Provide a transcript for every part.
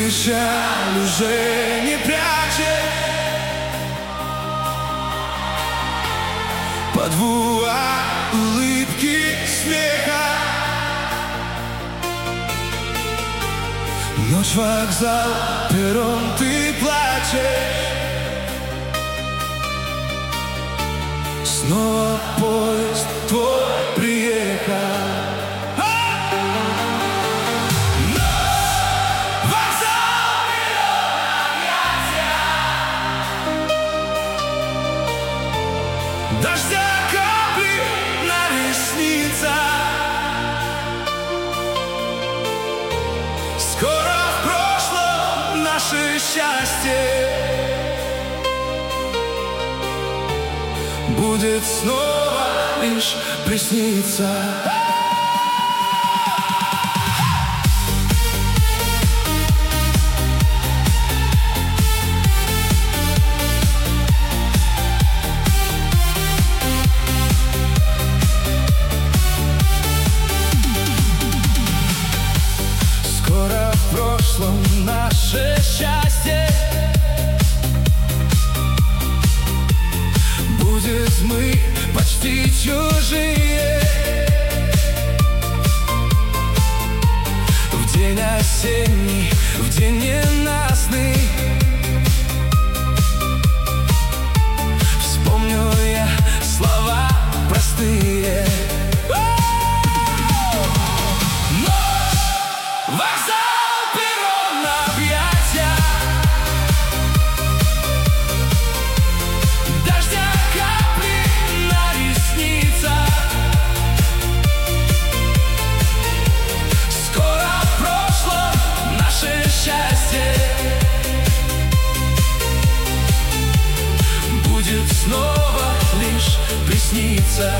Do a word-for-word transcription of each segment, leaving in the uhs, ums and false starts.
печаль уже не прячешь под вуаль улыбки смеха. Ночь, вокзал, перрон, ты плачешь. Снова поезд твой приехал. Дождя капли на ресницах. Скоро в прошлом наше счастье будет снова лишь присниться. Наше счастье будет, мы почти чужие. В день осенний, в день ненастный вспомню я слова простые. Ночь, вокзал, будет снова лишь присниться.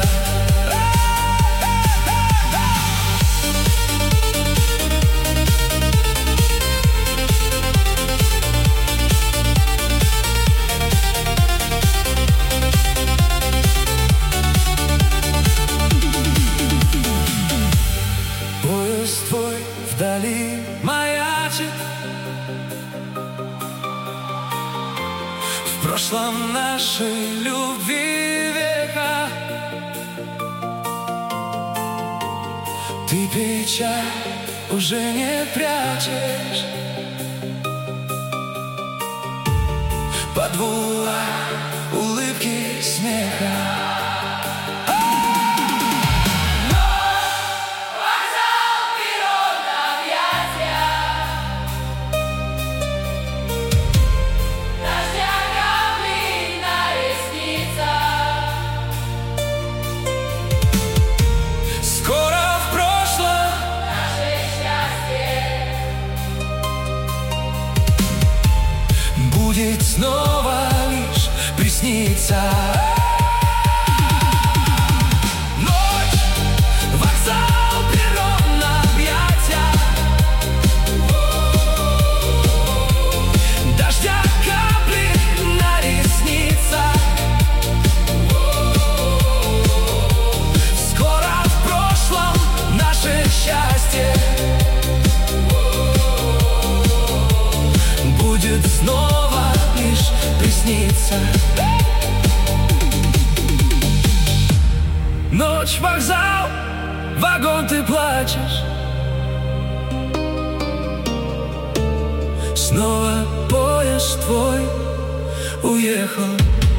Поезд твой вдали маячит. В прошлом нашей любви века ты печаль уже не прячешь под вуаль улыбки смеха. Будет снова лишь присниться. Ночь, вокзал, перрон, объятия. Дождя капли на ресницах. Скоро в прошлом наше счастье будет снова лишь присниться. Ночь, вокзал, вагон, ты плачешь. Снова поезд твой уехал.